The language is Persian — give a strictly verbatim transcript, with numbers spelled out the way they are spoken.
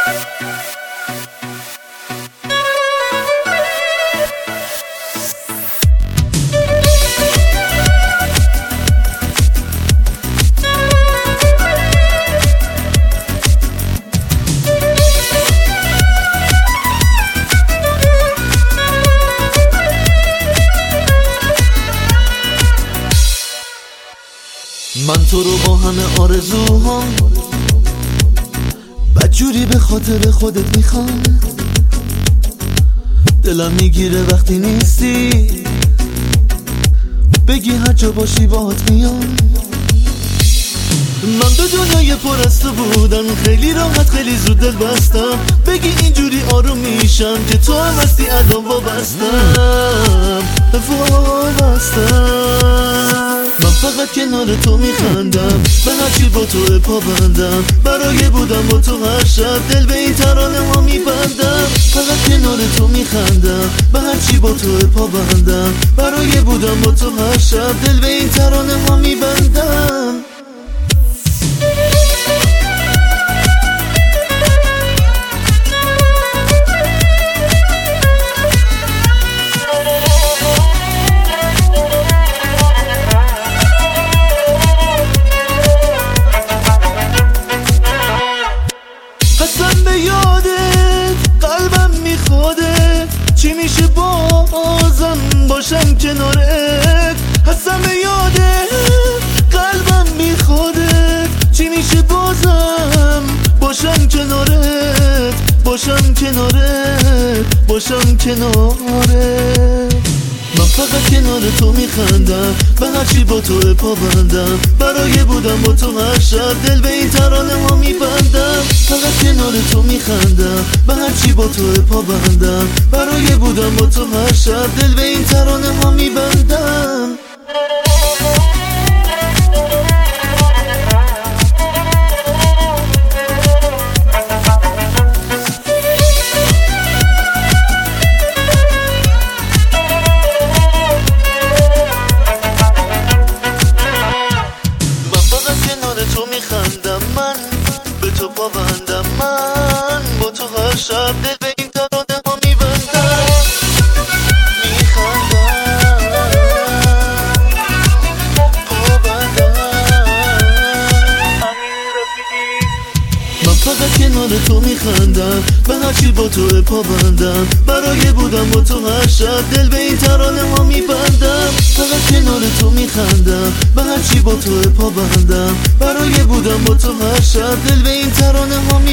من تو رو با همه آرزوهام بدجوری به خاطر خودت میخوام. دلم میگیره وقتی نیستی، بگی هر جا باشی باهات میام. من به دنیای پر از تو بودم، خیلی راحت خیلی زود دل بستم. بگی اینجوری آروم میشم که تو هم هستی الان وابستم وابستم. من فقط کنار تو میخندم، به هرچی با تو پابندم. برای بودم با تو هر شب دل به این ترانه ها میبندم. فقط کنار تو میخندم، به هرچی با تو پابندم. برای بودم با تو هر شب دل به این ترانه ها میبندم. حسن به یادت قلبم میخوادت، چی میشه بازم باشم کنارت. حسن به یادت قلبم میخوادت، چی میشه بازم باشم کنارت. باشم کنارت باشم کنارت. من فقط کنار تو میخندم، به هرچی با تو پابندم. برای بودم با تو هر شب دل به این ترانه ها میبندم. فقط کنار تو میخندم، به هرچی با تو پابندم. برای بودم با تو هر شب دل به این ترانه ها میبندم. تو میخندم، من به تو پابندم. من با تو هر شب دل به این ترانه ها میبندم. میخندم پابندم. من فقط کنار تو میخندم، به هرچی با تو پابندم. برای بودم با تو هر شب دل به این ترانه ها میبندم. فقط کنار تو میخندم، به هرچی با تو پابندم. برای بودم با تو هر شب دل به این ترانه ها